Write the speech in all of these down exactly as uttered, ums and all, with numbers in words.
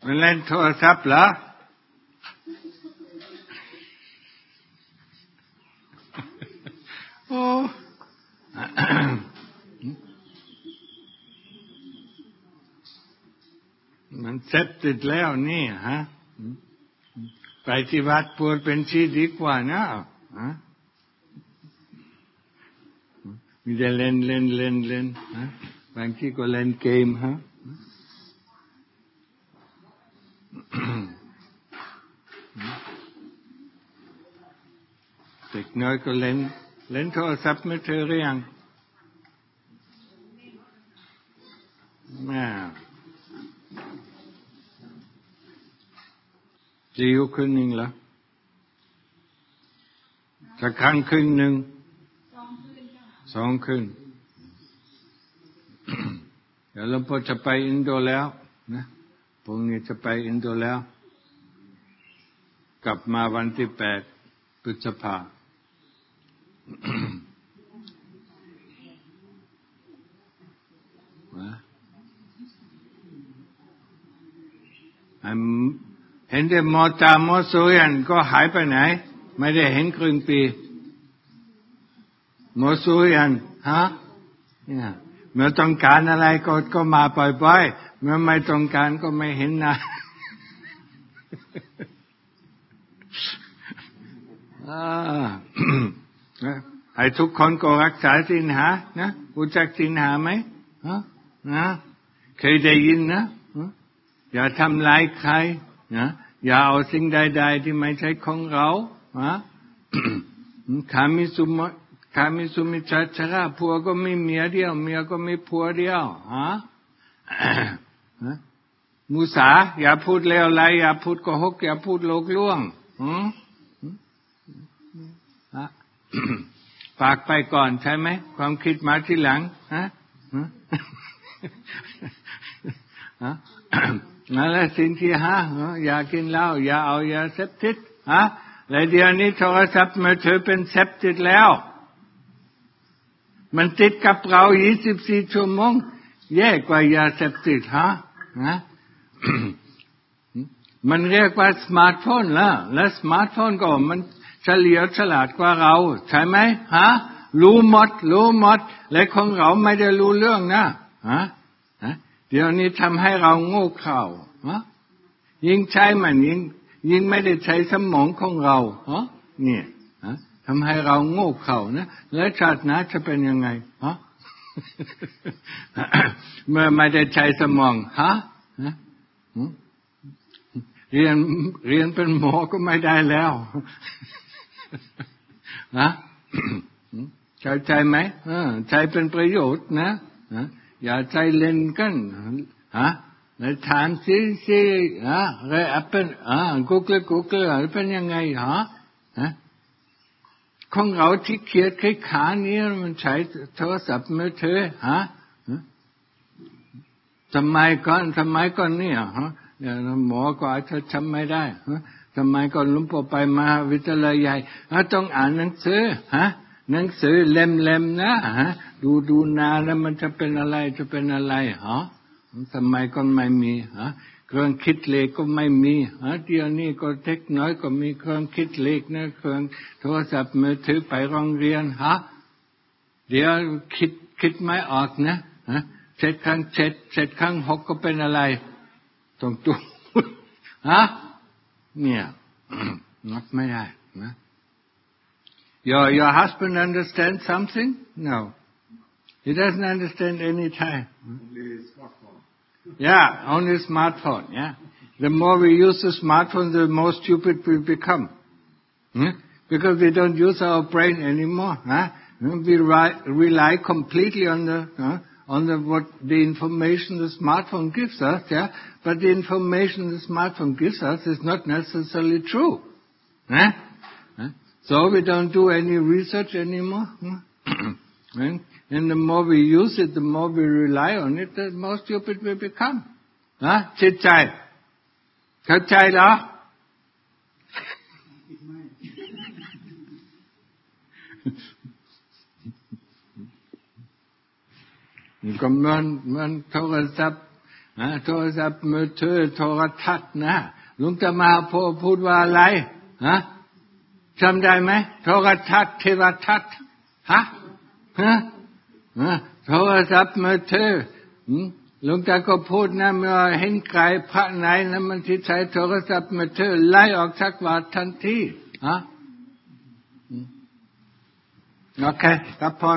มันเล่นโทรศัพท์เหรอโอ้มันเสพติดแล้วนี่ฮะไปที่วัดพูดเป็นชีดีกว่านะฮะมีแต่เล่นเล่นเล่นเล่นฮะบางทีก็เล่นเกมฮะเด็กน้อยก็เล่นเล่นโทรศัพท์มือถือหรือยังมาจะอยู่คืนหนึ่งเหรอจะค้างคืนหนึ่งสองคืนเดี๋ยวหลวงพ่อจะไปอินโดแล้วนะพรุ่งนี้จะไปอินโดแล้วกลับมาวันที่แปดพฤษภาเห็นแต่มอตามอสุยันก็หายไปไหนไม่ได้เห็นครึ่งปีมอสุยันฮะเนี่ยเมื่อต้องการอะไรก็ก็มาปล่อยๆเมื่อไม่ต้องการก็ไม่เห็นนะให้ทุกคนก็รักษาศีลห้านะรู้จักศีลห้าไหมฮะนะเคยได้ยินนะอย่าทำลายใครนะอย่าเอาสิ่งใดๆที่ไม่ใช่ของเราฮะคามิสุมคามิสุมิจฉาจาผัวก็ไม่เมียเดียวเมียก็ไม่ผัวเดียวฮะมุสาอย่าพูดเลวร้ายอย่าพูดโกหกอย่าพูดโลกลวงฝากไปก่อนใช่ไหมความคิดมาทีหลังฮะฮะนั่นแหละสิ่งที่ห้าอย่ากินเหล้าอย่าเอายาเสพติดฮะและเดี๋ยวนี้โทรศัพท์มือถือเป็นเสพติดแล้วมันติดกับเรายี่สิบสี่ชั่วโมงแย่กว่ายาเสพติดฮะนะมันเรียกว่าสมาร์ทโฟนแล้วและสมาร์ทโฟนก็มันเฉลียวฉลาดกว่าเราใช่ไหมฮะรู้หมดรู้หมดและของเราไม่ได้รู้เรื่องนะฮะเดี๋ยวนี้ทำให้เราโง่เขลาฮะยิ่งใช้มันยิ่งยิ่งไม่ได้ใช้สมองของเราฮะเนี่ยฮะทำให้เราโง่เขลานะแล้วชาติหน้าจะเป็นยังไงฮะ เมื่อไม่ได้ใช้สมองฮะเรียนเรียนเป็นหมอก็ไม่ได้แล้วนะเข้าใจไหมใช้เป็นประโยชน์นะอย่าใช้เล่นกันฮะแล้วถามสิสิฮะอะไรเป็นอ่า Google Google เป็นยังไงฮะฮะของเราที่เขียนแค่ขานี้มันใช้โทรศัพท์มือถือฮะทำไมก่อนทำไมก่อนเนี่ยฮะหมอก็อาจจะทำไม่ได้ฮะทำไมก่อนหลวงพ่อไปมหาวิทยาลัยใหญ่ต้องอ่านหนังสือฮะหนังสือเล่มๆนะฮะดูดูนานแล้วมันจะเป็นอะไรจะเป็นอะไรฮะทำไมก่อนไม่มีฮะเครื่องคิดเลขก็ไม่มีฮะเดี๋ยวนี้ก็เทคโนโลยีก็มีเครื่องคิดเลขนะเครื่องโทรศัพท์มือถือไปโรงเรียนฮะเดี๋ยวคิดคิดไม่ออกนะฮะเจ็ดครั้งเจ็ดเจ็ดครั้งหกก็เป็นอะไรตรงตัวฮะเนี่ยนับไม่ได้นะ Your your husband understand something? No, he doesn't understand any time. Only smartphone. Yeah, only smartphone. Yeah, the more we use the smartphone, the more stupid we become. Hmm? Because we don't use our brain anymore. Huh? We rely, rely completely on the huh? on the what the information the smartphone gives us. Yeah, but the information the smartphone gives us is not necessarily true. Huh? Huh? So we don't do any research anymore. and, and the more we use it, the more we rely on it, the more stupid we become. นะจิตใจเข้าใจเหรอ ก็เหมือนเหมือนโทรศัพท์โทรศัพท์มือถือโทรทัศน์นะหลวงตามาพูดพูดว่าอะไรฮะจำได้ไหมโทรทัศน์เทวทัศน์ฮะฮะโทรศัพท์มือถือหลวงตาก็พูดนะเมื่อเห็นใครพระไหนนะมันที่ใช้โทรศัพท์มือถือไล่ออกจากวัดทันทีฮะโอเคครับพร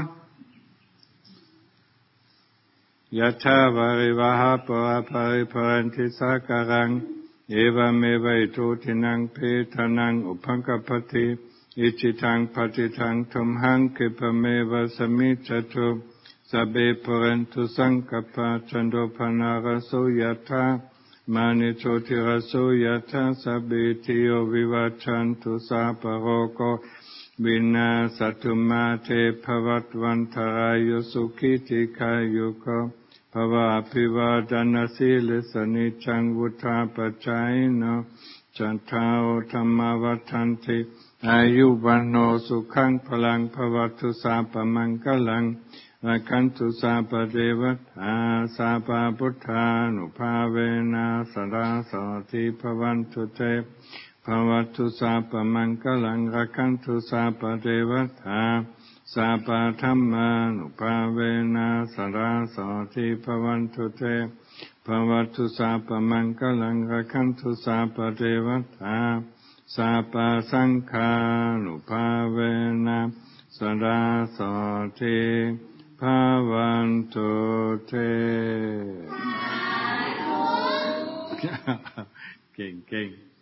ยะถาวาริวหาปวะปะริภรันติสาการังเอวเมวัยโตทินังเพทานังอุปังคปติอิจิตังปฏิทังทุมหังคิปะเมวะสมิจจตุสัพเพปุเรนตุสังกปะจันโทปนะระโสยถามานิโชติระโสยถาสัพพิติโยวิวัชชันตุสัพพะโรโควินาศตุมาเตภวัตวันตรายโยสุขิติกายุโกภวะอภิวาทนาสีลิสนิจังวุธาปจายโนจันทาวธรรมวัฏันติอายุวันโนสุขังพลังภวัตุสัพพมังคลังรักขันตุสัพพเทวตาสัพพพุทธานุภาเวนะสดาโสติภวันตุเตภวัตุสัพพมังคลังรักขันตุสัพพเทวตาสัพพธัมมานุภาเวนะสดาโสติภวันตุเตภวัตุสัพพมังคลังรักขันตุสัพพเทวตาสัพพสังฆานุภาเวนะสดาโสติภวันตุเตเก่งเก่ง